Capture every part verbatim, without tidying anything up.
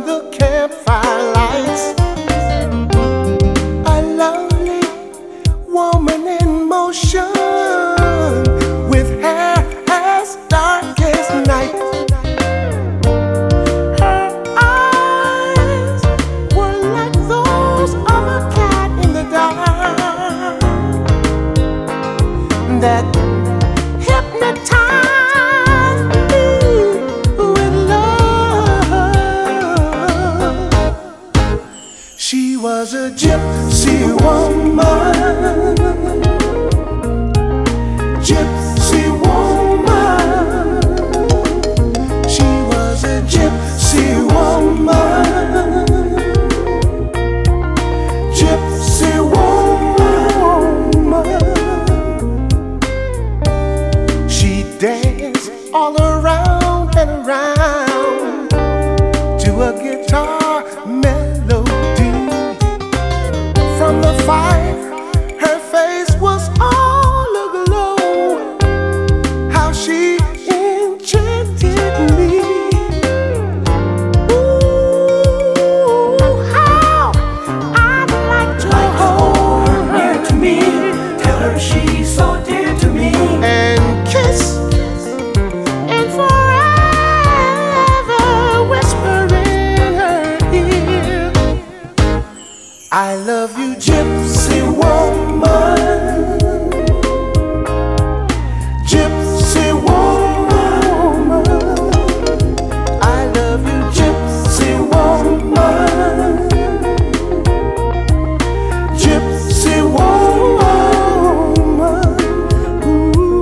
the campfire lights. A lovely woman in motion, with hair as dark as night. Her eyes were like those of a cat in the dark that hypnotized me with love. She was a gypsy woman, gypsy woman. She was a gypsy woman, gypsy woman. She danced all around and around to a guitar melody. From the fire, her face was all aglow. How she enchanted me. Ooh, how I'd like to hold her near to me, tell her she's so dear to me, and kiss and forever whisper in her ear, I love you, gypsy woman, gypsy woman. I love you, gypsy woman, gypsy woman. Ooh.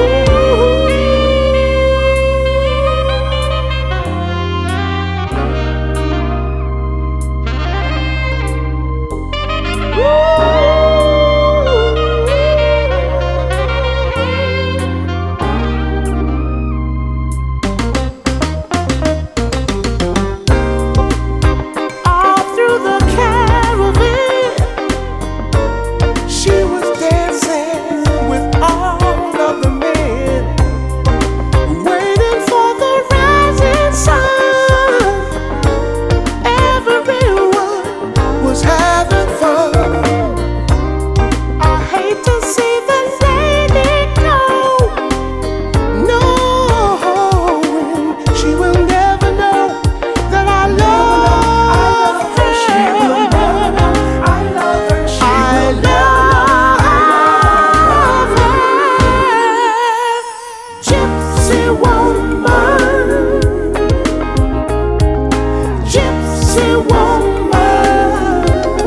All through the caravan, she was dancing with all of the men, waiting for the rising sun. Everyone was having fun. I hate to see the lady go, knowing she will never know that I love her. She will never know I love her. She will love her. Gypsy woman, gypsy woman,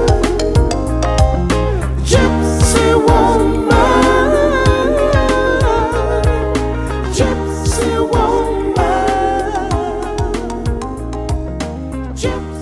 gypsy woman, gypsy woman, gypsy